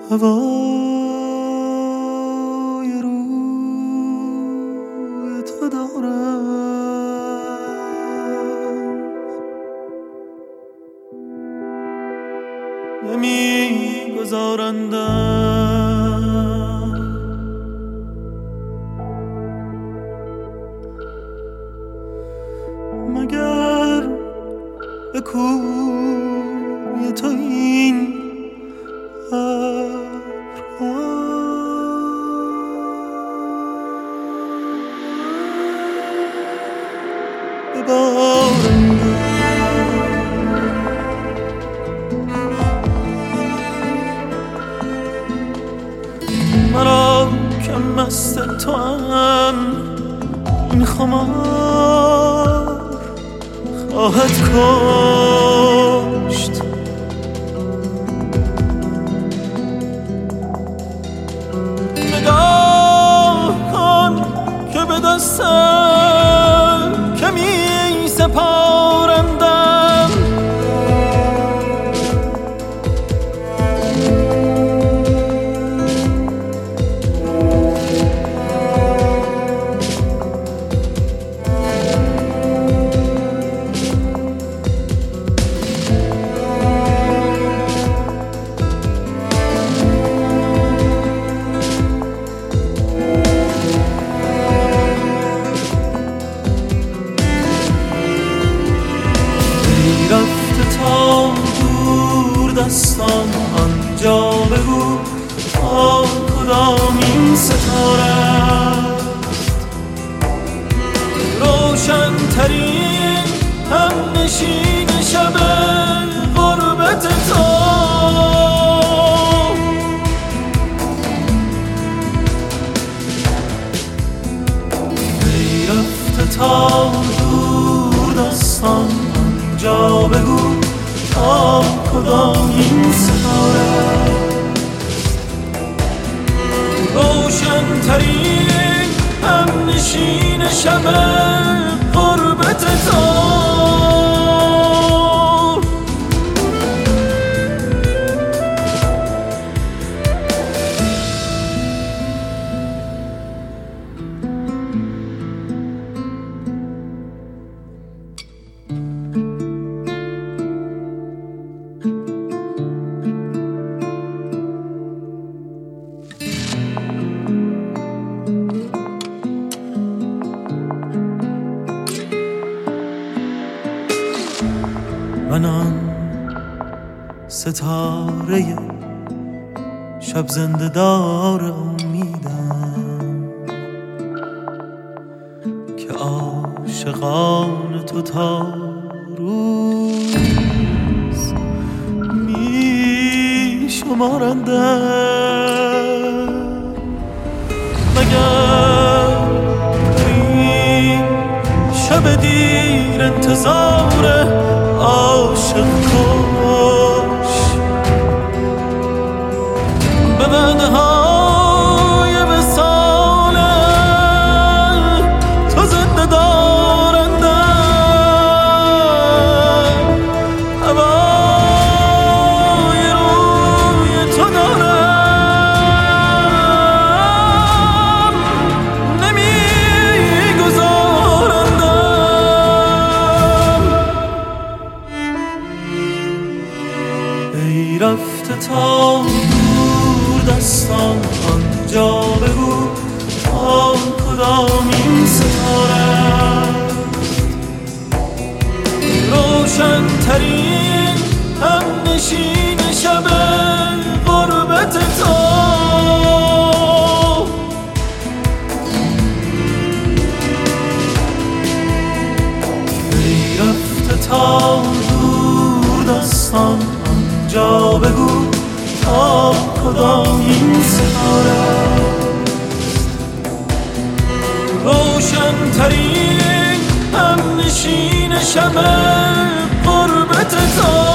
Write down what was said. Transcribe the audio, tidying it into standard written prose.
هوای روی تو دارم، نمی گذارندم مگر به کوی تو این مرا که مست تو هم این خمار خواهد کشت. نگاه کن که به دستم که می سپارندم، دستان آنجا بگو تا کدام این ستاره روشن ترین هم نشین شب غربت تو. ای رفته تا دور دستان آنجا بگو تا کدام این ستاره روشن ترین هم نشین شب غربت تو. من آن ستاره شب زنده دار امیدم که عاشقان تو تا روز می شمارندم. مگر این شب دیر انتظار عاشق کش به وعده‌های وصال تو زنده دارندم. هوای روی تو دارم، نمی گذارندم. ای رفته تا دور دستان آنجا بگو تا کدام این ستاره روشن ترین هم نشین شب غربت تو. ای رفته تا دور دستان آنجا بگو تا کدام این ستاره روشن ترین هم نشین شب غربت تو.